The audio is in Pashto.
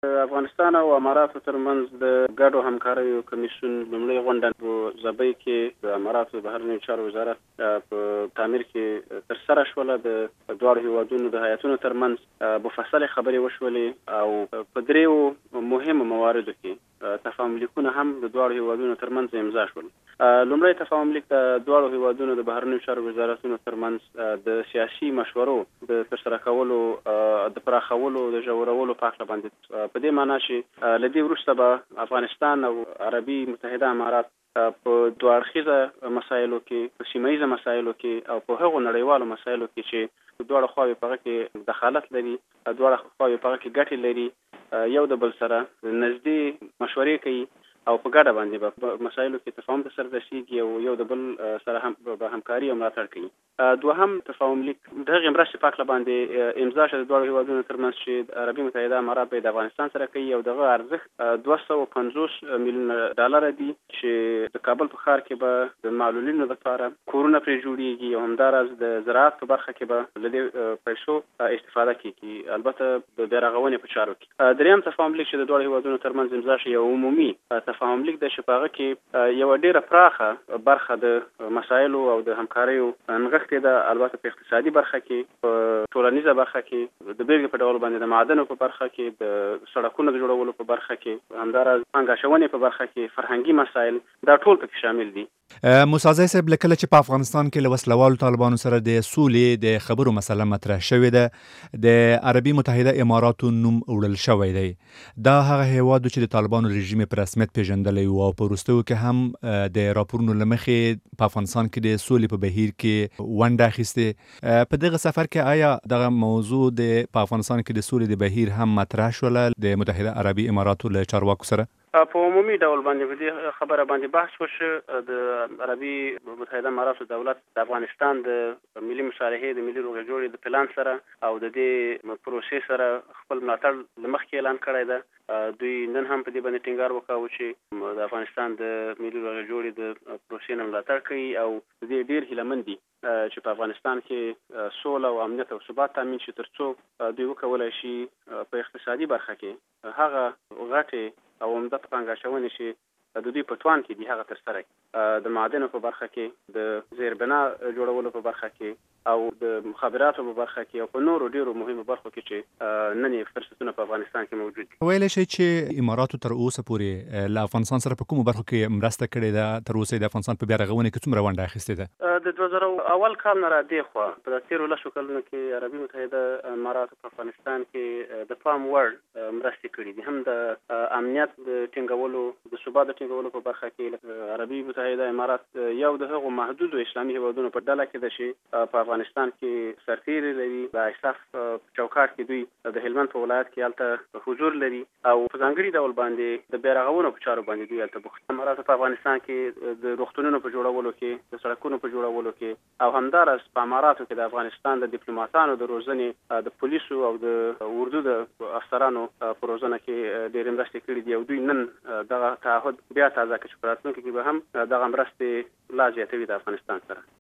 افغانستان او اماراتو ترمنځ د ګډو همکاریو کمیسیون لومړۍ غونډه په ظبي کې د اماراتو د بهرنیو چارو وزارت په تعمیر کې ترسره شوله. د دواړو هیوادونو د هیاتونو ترمنځ مفصلې خبرې وشولې او په دریو مهمو مواردو کې تفاهم لیکونه هم د دواړو هیوادونو ترمنځ امضا شول. لومړی تفاهم لیک د دواړو هیوادونو د بهرنیو چارو وزارتونو ترمنځ د سیاسي مشورو د ترسره کولو د پراخولو د ژورولو په اړه باندې په دې معنی چې له دې وروسته به افغانستان او عربي متحده امارات په دوه اړخیزه مسایلو کې، په سیمه ایزه مسایلو کې او په هغو نړیوالو مسایلو کې چې دواړه خواوې په هغه کې دخالت لري، دواړه خواوې په هغه کې ګټې لري، یو د بل سره نږدې مشورې کوي او په ګډه باندې په مسایلو کې تفاهم ته سره رسیږي او یو د بل سره هم په همکاري او ملاتړ کوي. دوهم تفاهم لیک د هغې مرستې په هکله باندې امضا شوه د دواړو هیوادونو ترمنځ چې عربي متحده امارات به د افغانستان سره کوي او دغه ارزښت 250 میلیونه ډالره دي چې د کابل په ښار کې به د معلولینو لپاره کورونه پرې جوړیږي او همداراز د زراعت په برخه کې به له دې پیسو استفاده کیږي، البته د بیارغونې په چارو کې. دریم تفاهم لیک چې د دواړو هیوادونو ترمنځ امضا شوی یو عمومي تفاهم لیک د شپاغه کې یو ډیره پراخه برخه د مسایلو او د همکاریو نغښتې ده، البته په اقتصادي برخه کې، په ټولنیزه برخه کې، د بیلګې په ډول باندې د معدنو په برخه کې، د سړکونو د جوړولو په برخه کې، همداراز پانګه په برخه کې، فرهنګي مسایل دا ټول پکې شامل دي. موسی زی صاحب، لکه چې په افغانستان کې له وسلوالو طالبانو سره د سولې د خبرو مسله مطرح شوې ده، د عربي متحده اماراتو نوم وړل شوی دی. دا هغه هیواد چې د طالبانو رژیم په رسمیت پیژندلی و او په وروستیو کې هم د راپورونو له مخې په افغانستان کې د سولې په بهیر کې ونډه اخیستې. په دغه سفر کې آیا دغه موضوع په افغانستان کې د سولې د بهیر هم مطرح شوله د متحده عربي اماراتو له چارواکو سره؟ په عمومي ډول باندې په دې خبره باندې بحث وشو. د عربي متحده اماراتو دولت د افغانستان د ملي مصالحې د ملي روغې جوړې د پلان سره او د دې پروسې سره خپل ملاتړ له مخکې اعلان کړی ده. دوی نن هم په دې باندې ټینګار وکاوه چې د افغانستان د ملي روغې جوړې د پروسې نه ملاتړ کوي او د دې ډېر هیلهمند دي چې په افغانستان کې سوله او امنیت او ثبات تامین شي، ترڅو دوی وکولای شي په اقتصادي برخه کې هغه غټې او عمده پانګه اچونې چې د دوی په توان کې دي هغه ترسره کړي، د معدنو په برخه کې، د زیربنا جوړولو په برخه کې او د مخابراتو په برخه کې او په نورو ډیرو مهمو برخو کې چې نن یې فرصتونه په افغانستان کې موجود دي. ویلی شئ چې اماراتو تر اوسه پورې له افغانستان سره په کومو برخو کې مرسته کړې ده؟ تر اوسه د افغانستان په بیارغونې کې څومره ونډه اخیستې ده؟ د 2000 اول کال نه را دېخوا په تېرو 10 کلونو کې عربي متحده امارات په افغانستان کې د پام وړ مرستې کړي دي، هم د امنیت د ټینګولو، د ثبات د ټینګولو په برخه کې. عربي متحده امارات یو د هغو محدودو اسلامي هیوادونو په ډله کې ده چې په افغانستان کې سرتیري لري. د اشرف چوکاټ کې دوی د هلمند په ولایت کې هلته حضور لري او په ځانګړي ډول باندې د بیارغونو په چارو باندې دوی هلته بوخت. امارات په افغانستان کې د روغتونونو په جوړولو کې، د سړکونو په جوړولو کې او همداراز په اماراتو کې د افغانستان د ډیپلوماتانو د روزنې، د پولیسو او د اردو د افسرانو په روزنه کې ډېرې مرستې کړي دي او دوی نن دغه تعهد بیا تازه کړي چې په راتلونکي کې به هم دغه مرستې لا زیاتوي د افغانستان سره.